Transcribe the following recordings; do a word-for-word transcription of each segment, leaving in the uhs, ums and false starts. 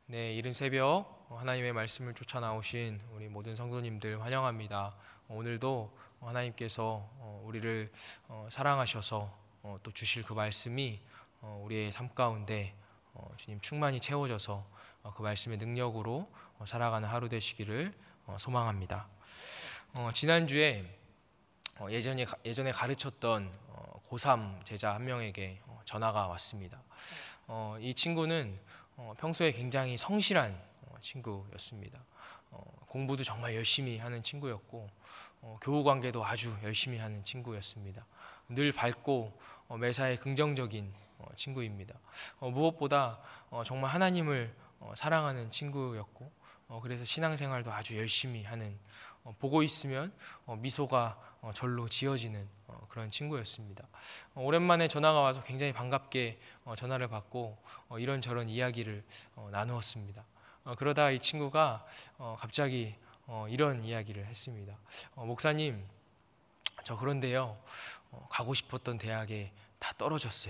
네, 이른 새벽 하나님의 말씀을 쫓아 나오신 우리 모든 성도님들 환영합니다. 오늘도 하나님께서 우리를 사랑하셔서 또 주실 그 말씀이 우리의 삶 가운데 주님 충만히 채워져서 그 말씀의 능력으로 살아가는 하루 되시기를 소망합니다. 지난주에 예전에, 예전에 가르쳤던 고삼 제자 한 명에게 전화가 왔습니다. 이 친구는 어, 평소에 굉장히 성실한 어, 친구였습니다. 어, 공부도 정말 열심히 하는 친구였고 어, 교우 관계도 아주 열심히 하는 친구였습니다. 늘 밝고 어, 매사에 긍정적인 어, 친구입니다. 어, 무엇보다 어, 정말 하나님을 어, 사랑하는 친구였고 어, 그래서 신앙생활도 아주 열심히 하는 어, 보고 있으면 어, 미소가 어, 절로 지어지는 어, 그런 친구였습니다. 어, 오랜만에 전화가 와서 굉장히 반갑게 어, 전화를 받고 어, 이런저런 이야기를 어, 나누었습니다. 어, 그러다 이 친구가 어, 갑자기 어, 이런 이야기를 했습니다. 어, 목사님, 저 그런데요 어, 가고 싶었던 대학에 다 떨어졌어요.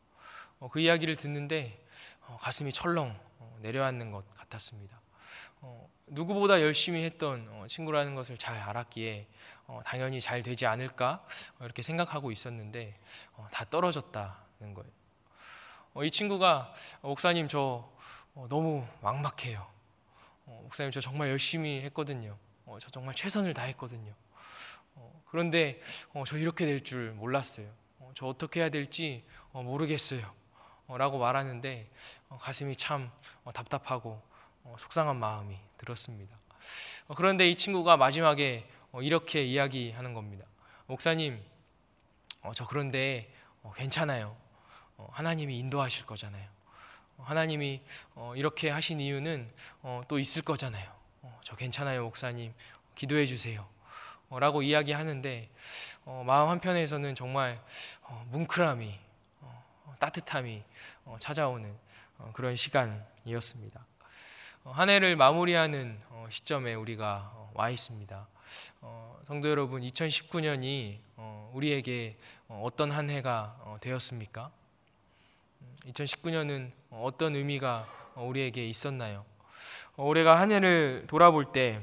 어, 그 이야기를 듣는데 어, 가슴이 철렁 어, 내려앉는 것 같았습니다. 어, 누구보다 열심히 했던 어, 친구라는 것을 잘 알았기에 어, 당연히 잘 되지 않을까 어, 이렇게 생각하고 있었는데 어, 다 떨어졌다는 거예요. 어, 이 친구가 어, 목사님 저 어, 너무 막막해요. 어, 목사님 저 정말 열심히 했거든요. 어, 저 정말 최선을 다했거든요. 어, 그런데 어, 저 이렇게 될 줄 몰랐어요. 어, 저 어떻게 해야 될지 어, 모르겠어요. 어, 라고 말하는데 어, 가슴이 참 어, 답답하고 어, 속상한 마음이 들었습니다. 어, 그런데 이 친구가 마지막에 어, 이렇게 이야기하는 겁니다. 목사님, 어, 저 그런데 어, 괜찮아요. 어, 하나님이 인도하실 거잖아요. 어, 하나님이 어, 이렇게 하신 이유는 어, 또 있을 거잖아요. 어, 저 괜찮아요, 목사님. 기도해 주세요. 어, 라고 이야기하는데 어, 마음 한편에서는 정말 어, 뭉클함이 어, 따뜻함이 어, 찾아오는 어, 그런 시간이었습니다. 한 해를 마무리하는 시점에 우리가 와 있습니다. 성도 여러분, 이천십구 년이 우리에게 어떤 한 해가 되었습니까? 이천십구 년은 어떤 의미가 우리에게 있었나요? 올해가 한 해를 돌아볼 때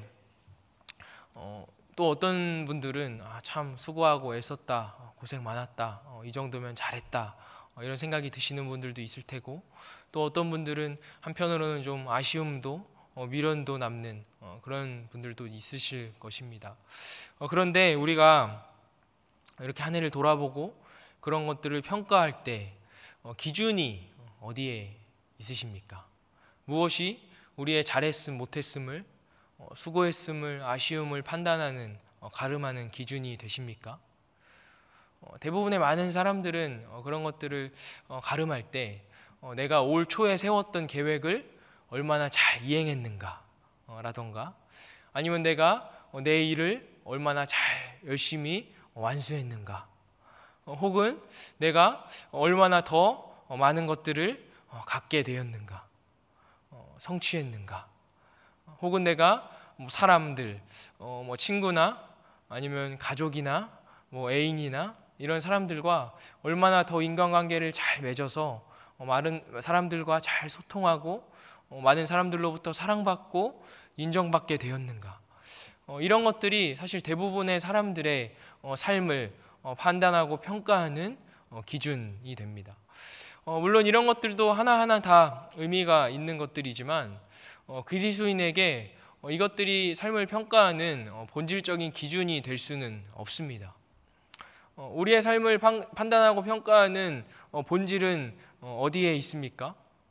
또 어떤 분들은 아, 참 수고하고 애썼다, 고생 많았다, 이 정도면 잘했다, 이런 생각이 드시는 분들도 있을 테고, 또 어떤 분들은 한편으로는 좀 아쉬움도 어, 미련도 남는 어, 그런 분들도 있으실 것입니다. 어, 그런데 우리가 이렇게 한 해를 돌아보고 그런 것들을 평가할 때 어, 기준이 어디에 있으십니까? 무엇이 우리의 잘했음 못했음을 어, 수고했음을 아쉬움을 판단하는 어, 가름하는 기준이 되십니까? 어, 대부분의 많은 사람들은 어, 그런 것들을 어, 가름할 때 어, 내가 올 초에 세웠던 계획을 얼마나 잘 이행했는가 어, 라던가 아니면 내가 어, 내 일을 얼마나 잘 열심히 어, 완수했는가 어, 혹은 내가 얼마나 더 어, 많은 것들을 어, 갖게 되었는가 어, 성취했는가 혹은 내가 뭐 사람들 어, 뭐 친구나 아니면 가족이나 뭐 애인이나 이런 사람들과 얼마나 더 인간관계를 잘 맺어서 많은 사람들과 잘 소통하고 많은 사람들로부터 사랑받고 인정받게 되었는가. 이런 것들이 사실 대부분의 사람들의 삶을 판단하고 평가하는 기준이 됩니다. 물론 이런 것들도 하나하나 다 의미가 있는 것들이지만 그리스도인에게 이것들이 삶을 평가하는 본질적인 기준이 될 수는 없습니다. 우리의 삶을 판단하고 평가하는 본질은 어디에 있습니까?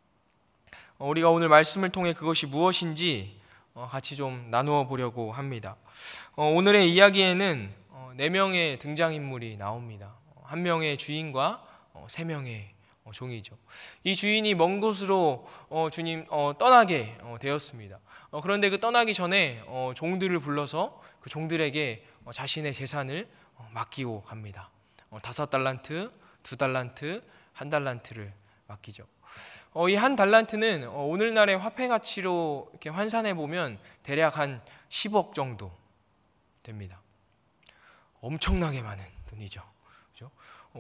우리가 오늘 말씀을 통해 그것이 무엇인지 같이 좀 나누어 보려고 합니다. 오늘의 이야기에는 네 명의 등장인물이 나옵니다. 한 명의 주인과 세 명의 종이죠. 이 주인이 먼 곳으로 주님 떠나게 되었습니다. 그런데 그 떠나기 전에 종들을 불러서 그 종들에게 자신의 재산을 맡기고 갑니다. 다섯 달란트, 두 달란트, 한 달란트를 맡기죠. 이 한 달란트는 오늘날의 화폐 가치로 이렇게 환산해 보면 대략 한 십억 정도 됩니다. 엄청나게 많은 돈이죠. 그렇죠?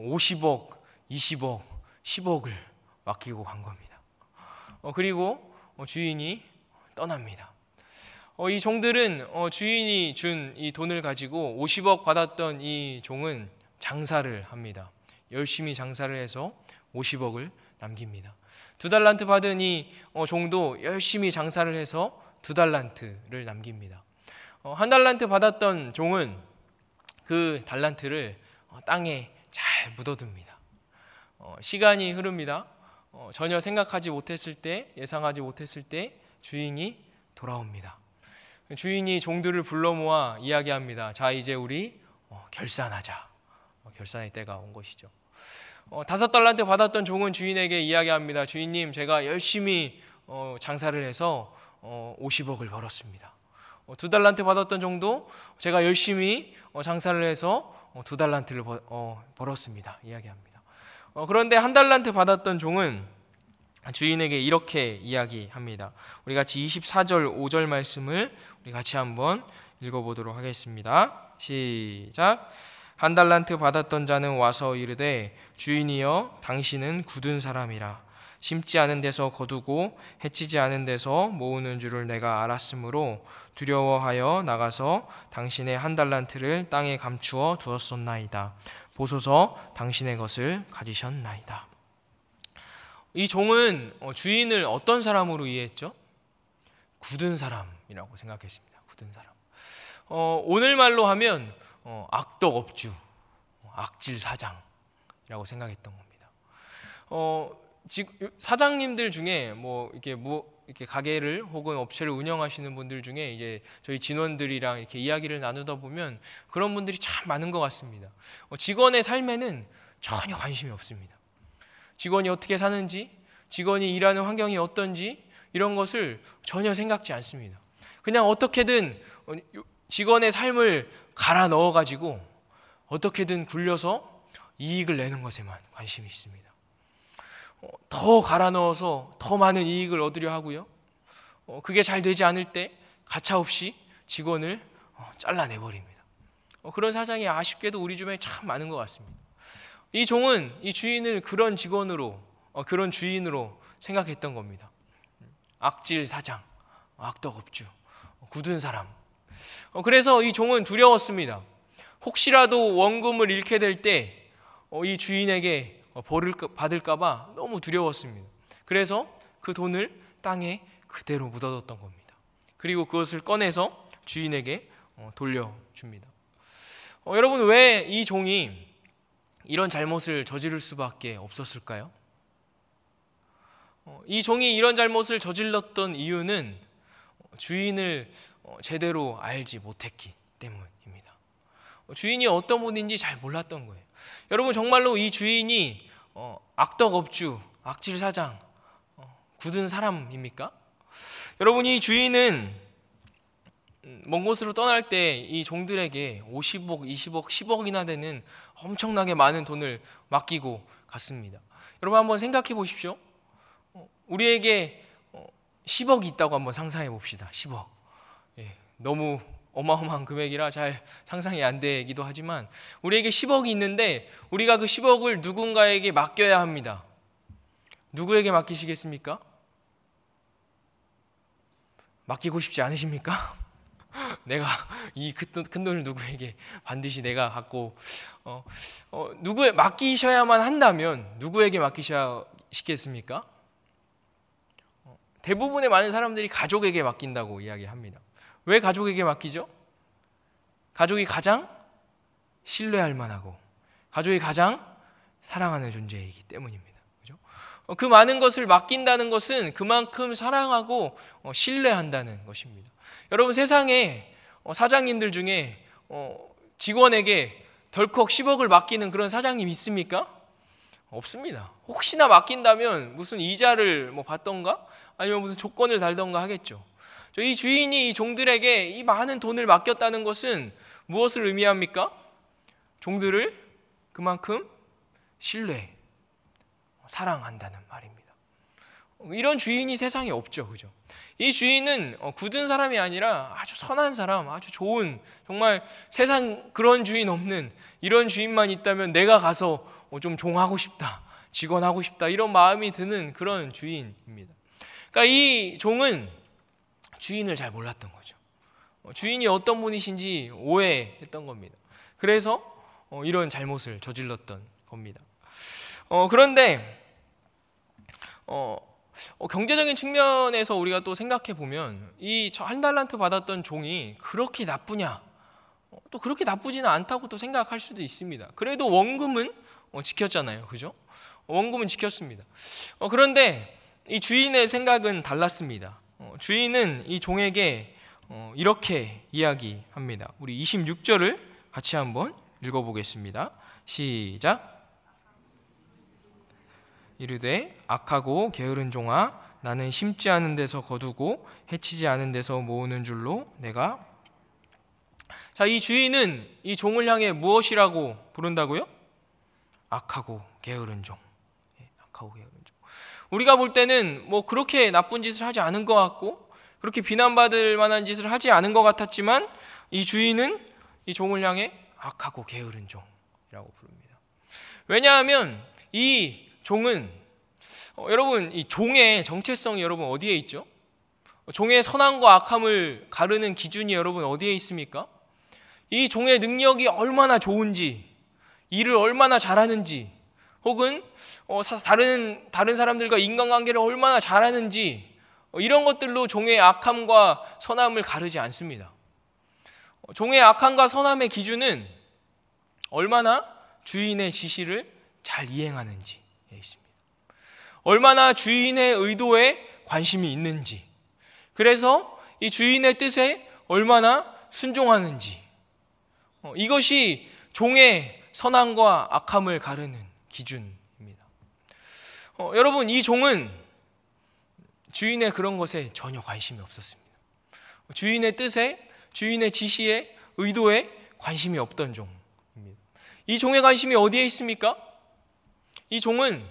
오십억, 이십억, 십억을 맡기고 간 겁니다. 그리고 어, 주인이 떠납니다. 어, 이 종들은 어, 주인이 준 이 돈을 가지고 오십억 받았던 이 종은 장사를 합니다. 열심히 장사를 해서 오십억을 남깁니다. 두 달란트 받은 이 어, 종도 열심히 장사를 해서 두 달란트를 남깁니다. 어, 한 달란트 받았던 종은 그 달란트를 어, 땅에 잘 묻어둡니다. 어, 시간이 흐릅니다. 어, 전혀 생각하지 못했을 때, 예상하지 못했을 때 주인이 돌아옵니다. 주인이 종들을 불러 모아 이야기합니다. 자, 이제 우리 어, 결산하자. 어, 결산의 때가 온 것이죠. 어, 다섯 달란트 받았던 종은 주인에게 이야기합니다. 주인님, 제가 열심히 어, 장사를 해서 어, 오십억을 벌었습니다. 어, 두 달란트 받았던 종도 제가 열심히 어, 장사를 해서 어, 두 달란트를 벌, 어, 벌었습니다. 이야기합니다. 어, 그런데 한 달란트 받았던 종은 주인에게 이렇게 이야기합니다. 우리 같이 이십사 절 오 절 말씀을 우리 같이 한번 읽어보도록 하겠습니다. 시작. 한 달란트 받았던 자는 와서 이르되 주인이여 당신은 굳은 사람이라 심지 않은 데서 거두고 해치지 않은 데서 모으는 줄을 내가 알았으므로 두려워하여 나가서 당신의 한 달란트를 땅에 감추어 두었었나이다. 보소서 당신의 것을 가지셨나이다. 이 종은 주인을 어떤 사람으로 이해했죠? 굳은 사람이라고 생각했습니다. 굳은 사람. 어, 오늘 말로 하면 어, 악덕업주, 악질 사장이라고 생각했던 겁니다. 어, 사장님들 중에 뭐 이렇게 무 이렇게 가게를 혹은 업체를 운영하시는 분들 중에 이제 저희 진원들이랑 이렇게 이야기를 나누다 보면 그런 분들이 참 많은 것 같습니다. 어, 직원의 삶에는 전혀 관심이 없습니다. 직원이 어떻게 사는지, 직원이 일하는 환경이 어떤지 이런 것을 전혀 생각지 않습니다. 그냥 어떻게든 직원의 삶을 갈아 넣어가지고 어떻게든 굴려서 이익을 내는 것에만 관심이 있습니다. 더 갈아 넣어서 더 많은 이익을 얻으려 하고요. 그게 잘 되지 않을 때 가차없이 직원을 잘라내버립니다. 그런 사장이 아쉽게도 우리 주변에 참 많은 것 같습니다. 이 종은 이 주인을 그런 직원으로, 그런 주인으로 생각했던 겁니다. 악질 사장, 악덕업주, 굳은 사람. 그래서 이 종은 두려웠습니다. 혹시라도 원금을 잃게 될 때 이 주인에게 벌을 받을까 봐 너무 두려웠습니다. 그래서 그 돈을 땅에 그대로 묻어뒀던 겁니다. 그리고 그것을 꺼내서 주인에게 돌려줍니다. 어, 여러분, 왜 이 종이 이런 잘못을 저지를 수밖에 없었을까요? 어, 이 종이 이런 잘못을 저질렀던 이유는 주인을 제대로 알지 못했기 때문입니다. 주인이 어떤 분인지 잘 몰랐던 거예요. 여러분, 정말로 이 주인이 어, 악덕업주, 악질사장, 어, 굳은 사람입니까? 여러분, 이 주인은 먼 곳으로 떠날 때 이 종들에게 오십억, 이십억, 십억이나 되는 엄청나게 많은 돈을 맡기고 갔습니다. 여러분, 한번 생각해 보십시오. 어, 우리에게 어, 십억이 있다고 한번 상상해 봅시다. 십억. 예, 너무 어마어마한 금액이라 잘 상상이 안 되기도 하지만 우리에게 십억이 있는데 우리가 그 십억을 누군가에게 맡겨야 합니다. 누구에게 맡기시겠습니까? 맡기고 싶지 않으십니까? 내가 이 큰 돈을 누구에게 반드시 내가 갖고 어, 어, 누구에 맡기셔야만 한다면 누구에게 맡기시겠습니까? 어, 대부분의 많은 사람들이 가족에게 맡긴다고 이야기합니다. 왜 가족에게 맡기죠? 가족이 가장 신뢰할 만하고 가족이 가장 사랑하는 존재이기 때문입니다. 그죠? 그 많은 것을 맡긴다는 것은 그만큼 사랑하고 신뢰한다는 것입니다. 여러분, 세상에 사장님들 중에 직원에게 덜컥 십억을 맡기는 그런 사장님 있습니까? 없습니다. 혹시나 맡긴다면 무슨 이자를 뭐 받던가 아니면 무슨 조건을 달던가 하겠죠. 이 주인이 이 종들에게 이 많은 돈을 맡겼다는 것은 무엇을 의미합니까? 종들을 그만큼 신뢰, 사랑한다는 말입니다. 이런 주인이 세상에 없죠, 그죠? 이 주인은 굳은 사람이 아니라 아주 선한 사람, 아주 좋은, 정말 세상 그런 주인 없는 이런 주인만 있다면 내가 가서 좀 종하고 싶다, 직원하고 싶다 이런 마음이 드는 그런 주인입니다. 그러니까 이 종은 주인을 잘 몰랐던 거죠. 주인이 어떤 분이신지 오해했던 겁니다. 그래서 이런 잘못을 저질렀던 겁니다. 어, 그런데 어, 어, 경제적인 측면에서 우리가 또 생각해 보면 이 한 달란트 받았던 종이 그렇게 나쁘냐? 어, 또 그렇게 나쁘지는 않다고 또 생각할 수도 있습니다. 그래도 원금은 어, 지켰잖아요, 그죠? 원금은 지켰습니다. 어, 그런데 이 주인의 생각은 달랐습니다. 어, 주인은 이 종에게 어, 이렇게 이야기합니다. 우리 이십육 절을 같이 한번 읽어보겠습니다. 시작. 이르되 악하고 게으른 종아, 나는 심지 않은 데서 거두고 해치지 않은 데서 모으는 줄로 내가. 자, 이 주인은 이 종을 향해 무엇이라고 부른다고요? 악하고 게으른 종. 악하고 게으른 종. 우리가 볼 때는 뭐 그렇게 나쁜 짓을 하지 않은 것 같고 그렇게 비난받을 만한 짓을 하지 않은 것 같았지만 이 주인은 이 종을 향해 악하고 게으른 종이라고 부릅니다. 왜냐하면 이 종은 어, 여러분 이 종의 정체성이 여러분 어디에 있죠? 종의 선함과 악함을 가르는 기준이 여러분 어디에 있습니까? 이 종의 능력이 얼마나 좋은지, 일을 얼마나 잘하는지, 혹은 어, 사, 다른 다른 사람들과 인간관계를 얼마나 잘하는지, 어, 이런 것들로 종의 악함과 선함을 가르지 않습니다. 어, 종의 악함과 선함의 기준은 얼마나 주인의 지시를 잘 이행하는지에 있습니다. 얼마나 주인의 의도에 관심이 있는지, 그래서 이 주인의 뜻에 얼마나 순종하는지, 어, 이것이 종의 선함과 악함을 가르는 기준입니다. 어, 여러분, 이 종은 주인의 그런 것에 전혀 관심이 없었습니다. 주인의 뜻에, 주인의 지시에, 의도에 관심이 없던 종입니다. 이 종의 관심이 어디에 있습니까? 이 종은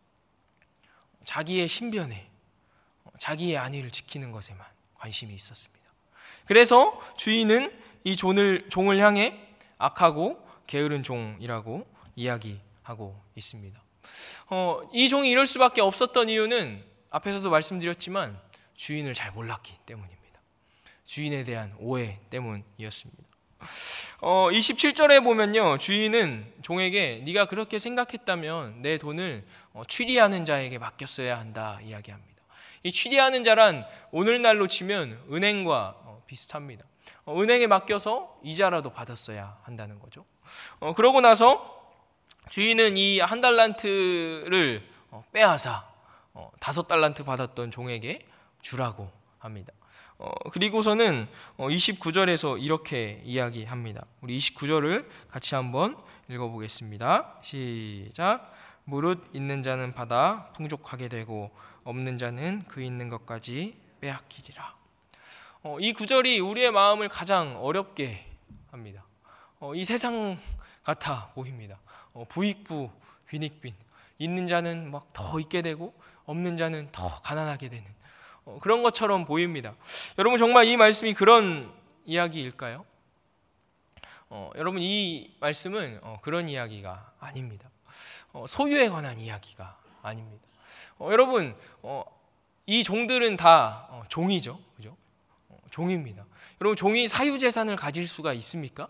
자기의 신변에, 자기의 안위를 지키는 것에만 관심이 있었습니다. 그래서 주인은 이 종을, 종을 향해 악하고 게으른 종이라고 이야기하고 있습니다. 어, 이 종이 이럴 수밖에 없었던 이유는 앞에서도 말씀드렸지만 주인을 잘 몰랐기 때문입니다. 주인에 대한 오해 때문이었습니다. 어, 이십칠 절에 보면요, 주인은 종에게 네가 그렇게 생각했다면 내 돈을 어, 취리하는 자에게 맡겼어야 한다 이야기합니다. 이 취리하는 자란 오늘날로 치면 은행과 어, 비슷합니다. 어, 은행에 맡겨서 이자라도 받았어야 한다는 거죠. 어, 그러고 나서 주인은 이 한 달란트를 어, 빼앗아 어, 다섯 달란트 받았던 종에게 주라고 합니다. 어, 그리고서는 어, 이십구 절에서 이렇게 이야기합니다. 우리 이십구 절을 같이 한번 읽어보겠습니다. 시작. 무릇 있는 자는 받아 풍족하게 되고 없는 자는 그 있는 것까지 빼앗기리라. 어, 이 구절이 우리의 마음을 가장 어렵게 합니다. 어, 이 세상 같아 보입니다. 어, 부익부 빈익빈, 있는 자는 막 더 있게 되고 없는 자는 더 가난하게 되는 어, 그런 것처럼 보입니다. 여러분, 정말 이 말씀이 그런 이야기일까요? 어, 여러분, 이 말씀은 어, 그런 이야기가 아닙니다. 어, 소유에 관한 이야기가 아닙니다. 어, 여러분, 어, 이 종들은 다 어, 종이죠, 그죠? 어, 종입니다. 여러분, 종이 사유재산을 가질 수가 있습니까?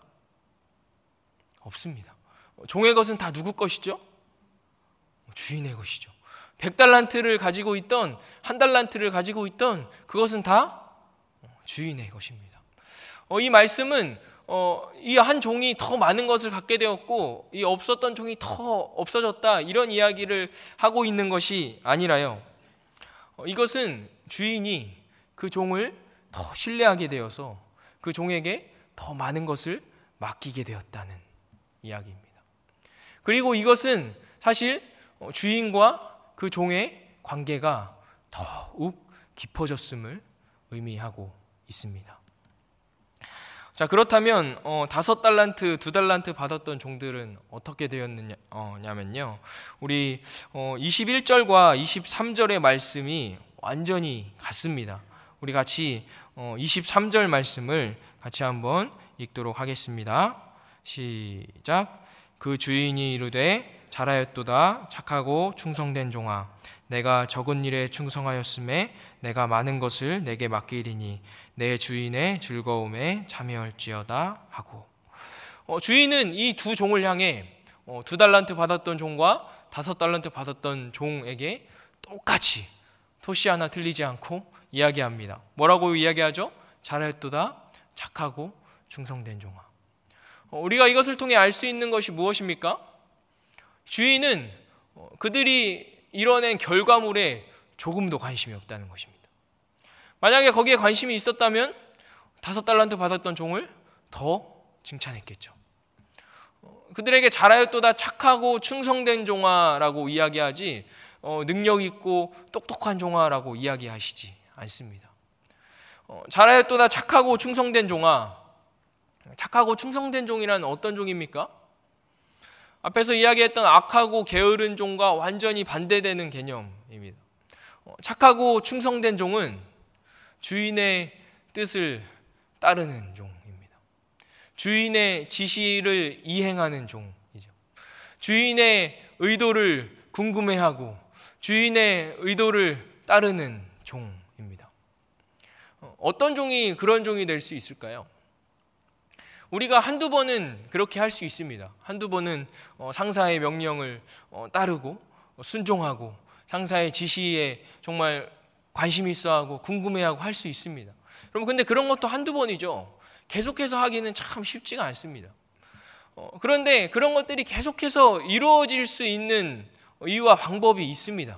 없습니다. 어, 종의 것은 다 누구 것이죠? 어, 주인의 것이죠. 백 달란트를 가지고 있던, 한 달란트를 가지고 있던 그것은 다 주인의 것입니다. 어, 이 말씀은 어, 이 한 종이 더 많은 것을 갖게 되었고 이 없었던 종이 더 없어졌다, 이런 이야기를 하고 있는 것이 아니라요, 어, 이것은 주인이 그 종을 더 신뢰하게 되어서 그 종에게 더 많은 것을 맡기게 되었다는 이야기입니다. 그리고 이것은 사실 주인과 그 종의 관계가 더욱 깊어졌음을 의미하고 있습니다. 자, 그렇다면 어, 다섯 달란트, 두 달란트 받았던 종들은 어떻게 되었느냐면요, 우리 어, 이십일 절과 이십삼 절의 말씀이 완전히 같습니다. 우리 같이 어, 이십삼 절 말씀을 같이 한번 읽도록 하겠습니다. 시작. 그 주인이 이르되 잘하였도다 착하고 충성된 종아, 내가 적은 일에 충성하였음에 내가 많은 것을 내게 맡기리니 내 주인의 즐거움에 참여할지어다 하고. 어, 주인은 이 두 종을 향해 어, 두 달란트 받았던 종과 다섯 달란트 받았던 종에게 똑같이 토시 하나 틀리지 않고 이야기합니다. 뭐라고 이야기하죠? 잘하였도다 착하고 충성된 종아. 어, 우리가 이것을 통해 알 수 있는 것이 무엇입니까? 주인은 어, 그들이 이뤄낸 결과물에 조금도 관심이 없다는 것입니다. 만약에 거기에 관심이 있었다면 다섯 달란트 받았던 종을 더 칭찬했겠죠. 그들에게 잘하였도다 착하고 충성된 종아라고 이야기하지 어, 능력 있고 똑똑한 종아라고 이야기하시지 않습니다. 어, 잘하였도다 착하고 충성된 종아. 착하고 충성된 종이란 어떤 종입니까? 앞에서 이야기했던 악하고 게으른 종과 완전히 반대되는 개념입니다. 어, 착하고 충성된 종은 주인의 뜻을 따르는 종입니다. 주인의 지시를 이행하는 종이죠. 주인의 의도를 궁금해하고 주인의 의도를 따르는 종입니다. 어떤 종이 그런 종이 될 수 있을까요? 우리가 한두 번은 그렇게 할 수 있습니다. 한두 번은 상사의 명령을 따르고 순종하고 상사의 지시에 정말 관심이 있어하고 궁금해하고 할 수 있습니다. 여러분, 근데 그런 것도 한두 번이죠. 계속해서 하기는 참 쉽지가 않습니다. 어, 그런데 그런 것들이 계속해서 이루어질 수 있는 이유와 방법이 있습니다.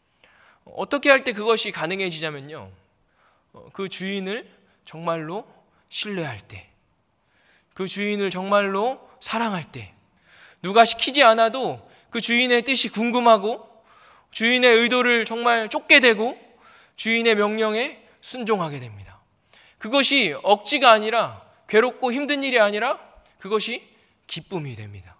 어떻게 할 때 그것이 가능해지냐면요, 어, 그 주인을 정말로 신뢰할 때, 그 주인을 정말로 사랑할 때, 누가 시키지 않아도 그 주인의 뜻이 궁금하고 주인의 의도를 정말 쫓게 되고 주인의 명령에 순종하게 됩니다. 그것이 억지가 아니라, 괴롭고 힘든 일이 아니라 그것이 기쁨이 됩니다.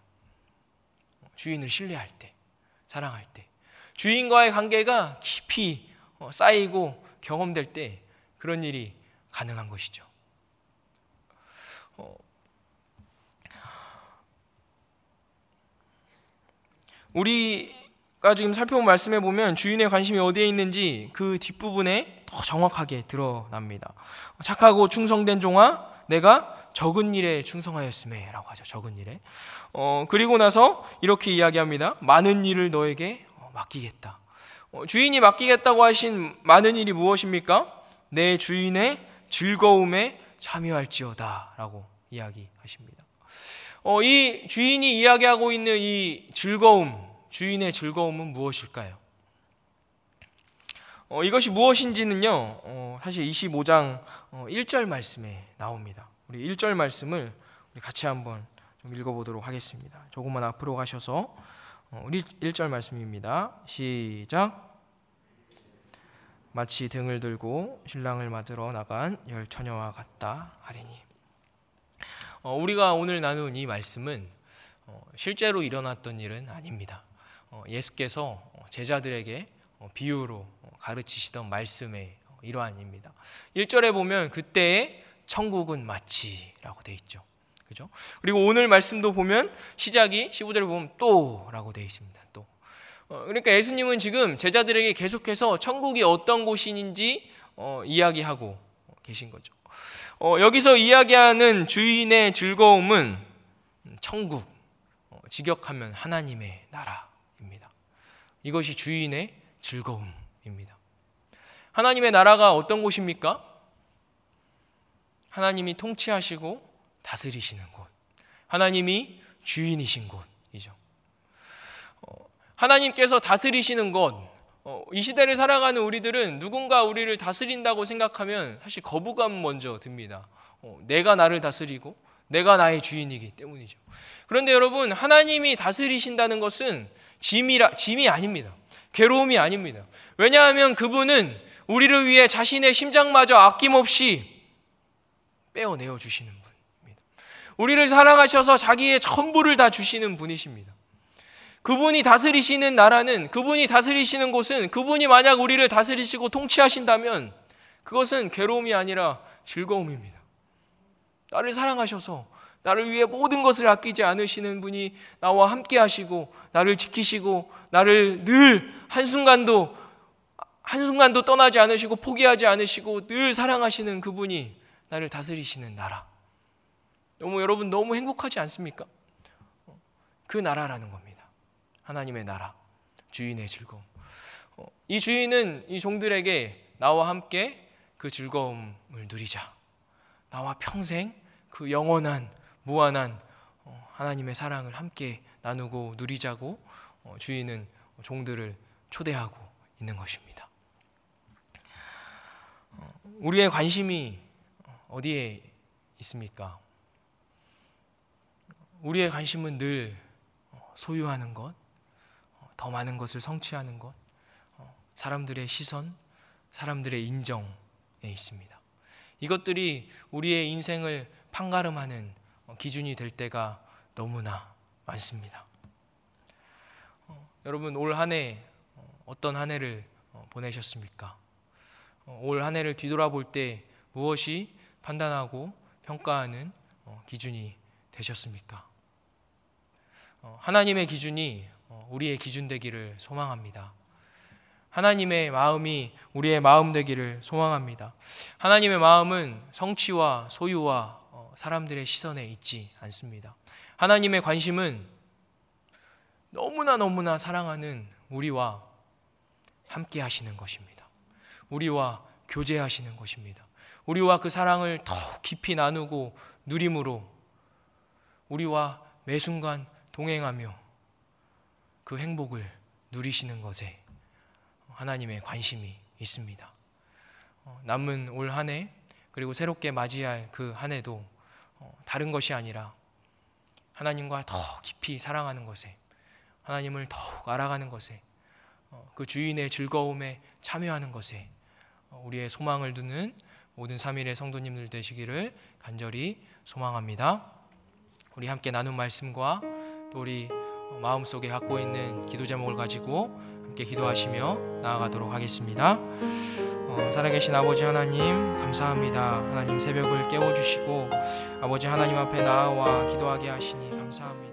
주인을 신뢰할 때, 사랑할 때, 주인과의 관계가 깊이 쌓이고 경험될 때 그런 일이 가능한 것이죠. 우리가 지금 살펴본 말씀에 보면 주인의 관심이 어디에 있는지 그 뒷부분에 더 정확하게 드러납니다. 착하고 충성된 종아, 내가 적은 일에 충성하였음에 라고 하죠. 적은 일에. 어, 그리고 나서 이렇게 이야기합니다. 많은 일을 너에게 맡기겠다. 어, 주인이 맡기겠다고 하신 많은 일이 무엇입니까? 내 주인의 즐거움에 참여할지어다 라고 이야기하십니다. 어, 이 주인이 이야기하고 있는 이 즐거움, 주인의 즐거움은 무엇일까요? 어, 이것이 무엇인지는요, 어, 사실 이십오 장 어, 일 절 말씀에 나옵니다. 우리 일 절 말씀을 우리 같이 한번 좀 읽어보도록 하겠습니다. 조금만 앞으로 가셔서 어, 우리 일 절 말씀입니다. 시작. 마치 등을 들고 신랑을 맞으러 나간 열 처녀와 같다 하리니. 어, 우리가 오늘 나눈 이 말씀은 어, 실제로 일어났던 일은 아닙니다. 어, 예수께서 제자들에게 어, 비유로 가르치시던 말씀의 일환입니다. 일 절에 보면 그때의 천국은 마치라고 돼 있죠. 그죠? 그리고 오늘 말씀도 보면 시작이 십오 절에 보면 또라고 돼 있습니다. 또. 어, 그러니까 예수님은 지금 제자들에게 계속해서 천국이 어떤 곳인지 어, 이야기하고 계신 거죠. 어, 여기서 이야기하는 주인의 즐거움은 천국, 어, 직역하면 하나님의 나라입니다. 이것이 주인의 즐거움입니다. 하나님의 나라가 어떤 곳입니까? 하나님이 통치하시고 다스리시는 곳, 하나님이 주인이신 곳이죠. 어, 하나님께서 다스리시는 곳, 어, 이 시대를 살아가는 우리들은 누군가 우리를 다스린다고 생각하면 사실 거부감 먼저 듭니다. 어, 내가 나를 다스리고 내가 나의 주인이기 때문이죠. 그런데 여러분, 하나님이 다스리신다는 것은 짐이라, 짐이 아닙니다. 괴로움이 아닙니다. 왜냐하면 그분은 우리를 위해 자신의 심장마저 아낌없이 빼어내어 주시는 분입니다. 우리를 사랑하셔서 자기의 전부를 다 주시는 분이십니다. 그분이 다스리시는 나라는, 그분이 다스리시는 곳은, 그분이 만약 우리를 다스리시고 통치하신다면 그것은 괴로움이 아니라 즐거움입니다. 나를 사랑하셔서 나를 위해 모든 것을 아끼지 않으시는 분이 나와 함께 하시고 나를 지키시고 나를 늘 한순간도 한순간도 떠나지 않으시고 포기하지 않으시고 늘 사랑하시는 그분이 나를 다스리시는 나라. 너무 여러분 너무 행복하지 않습니까? 그 나라라는 겁니다. 하나님의 나라, 주인의 즐거움. 이 주인은 이 종들에게 나와 함께 그 즐거움을 누리자, 나와 평생 그 영원한 무한한 하나님의 사랑을 함께 나누고 누리자고 주인은 종들을 초대하고 있는 것입니다. 우리의 관심이 어디에 있습니까? 우리의 관심은 늘 소유하는 것, 더 많은 것을 성취하는 것, 사람들의 시선, 사람들의 인정에 있습니다. 이것들이 우리의 인생을 판가름하는 기준이 될 때가 너무나 많습니다. 어, 여러분 올 한 해 어떤 한 해를 보내셨습니까? 어, 올 한 해를 뒤돌아볼 때 무엇이 판단하고 평가하는 어, 기준이 되셨습니까? 어, 하나님의 기준이 어, 우리의 기준 되기를 소망합니다. 하나님의 마음이 우리의 마음 되기를 소망합니다. 하나님의 마음은 성취와 소유와 사람들의 시선에 있지 않습니다. 하나님의 관심은 너무나 너무나 사랑하는 우리와 함께 하시는 것입니다. 우리와 교제하시는 것입니다. 우리와 그 사랑을 더욱 깊이 나누고 누림으로 우리와 매 순간 동행하며 그 행복을 누리시는 것에 하나님의 관심이 있습니다. 남은 올 한 해 그리고 새롭게 맞이할 그 한 해도 다른 것이 아니라 하나님과 더 깊이 사랑하는 것에, 하나님을 더욱 알아가는 것에, 그 주인의 즐거움에 참여하는 것에 우리의 소망을 두는 모든 삼일의 성도님들 되시기를 간절히 소망합니다. 우리 함께 나눈 말씀과 또 우리 마음속에 갖고 있는 기도 제목을 가지고 함께 기도하시며 나아가도록 하겠습니다. 어, 살아계신 아버지 하나님 감사합니다. 하나님 새벽을 깨워주시고 아버지 하나님 앞에 나아와 기도하게 하시니 감사합니다.